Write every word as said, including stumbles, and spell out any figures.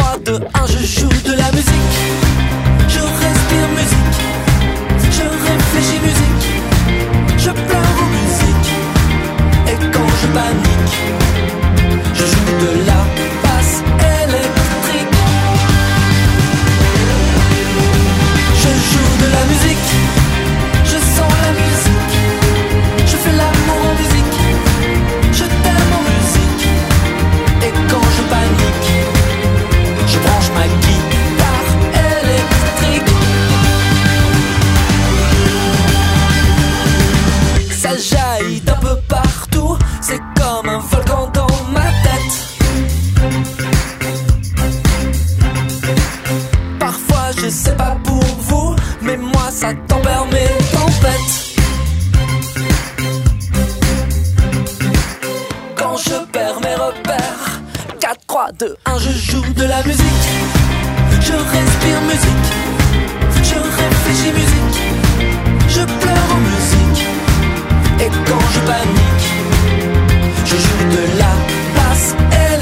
trois, deux, un, je joue de la musique. Je respire musique. Je réfléchis musique. Je pleure en musique. Et quand je panique, je joue de la basse électrique. Je joue de la musique. Je sens la musique. Je fais l'amour en musique. Je t'aime en musique. Et quand je panique, je branche ma guitare électrique. Ça jaillit d'un peu partout. C'est comme un volcan dans ma tête. Parfois je sais pas pour vous, mais moi ça tempère mes tempêtes. Quand je perds mes repères, quatre, trois, deux, un, je joue de la musique. Je respire musique. Je réfléchis musique. Je pleure en musique. Et quand je panique, je joue de la basse